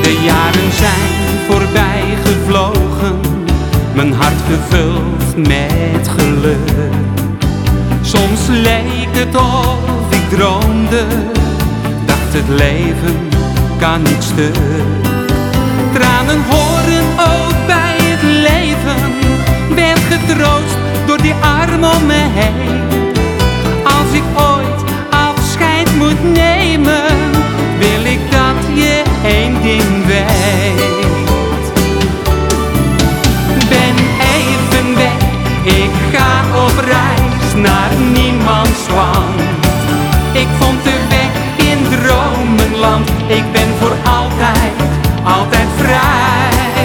De jaren zijn voorbij gevlogen, mijn hart gevuld met geluk. Soms leek het of ik droomde, dacht het leven kan niet stuk. Tranen horen ook bij het leven, werd getroost door die arm om me heen. Als ik ooit afscheid moet nemen, wil ik dat je één ding weet. Ben even weg, ik ga op reis naar niemands land. Ik vond de weg in dromenland, ik ben voor altijd, altijd vrij.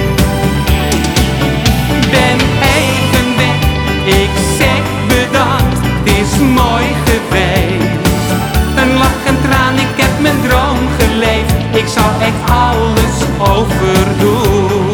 Ben even weg, ik zeg bedankt, het is mooi geweest. Een lach, een traan, ik heb mijn droom geleefd, ik zou echt alles overdoen.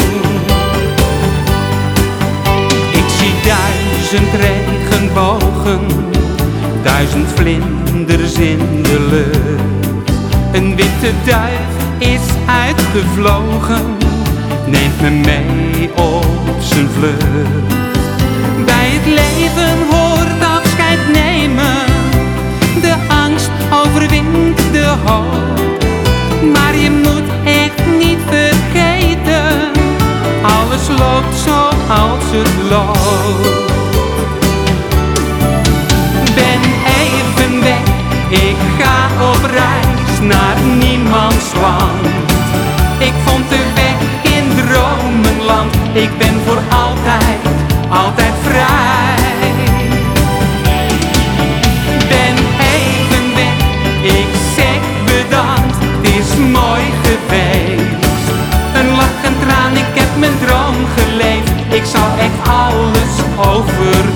Ik zie 1000 regenbogen, 1000 vlinders in de lucht. Een witte duif is uitgevlogen, neemt me mee op zijn vlucht. Bij het leven hoort afscheid nemen, de angst overwint de hoop. Maar je moet echt niet vergeten, alles loopt zoals het loopt. Ben even weg, ik ga op reis naar niemands land. Ik vond de weg in dromenland, ik ben voor altijd, altijd vrij. Ben even weg, ik zeg bedankt, het is mooi geweest. Een lach, een traan, ik heb mijn droom geleefd, ik zou echt alles overdoen.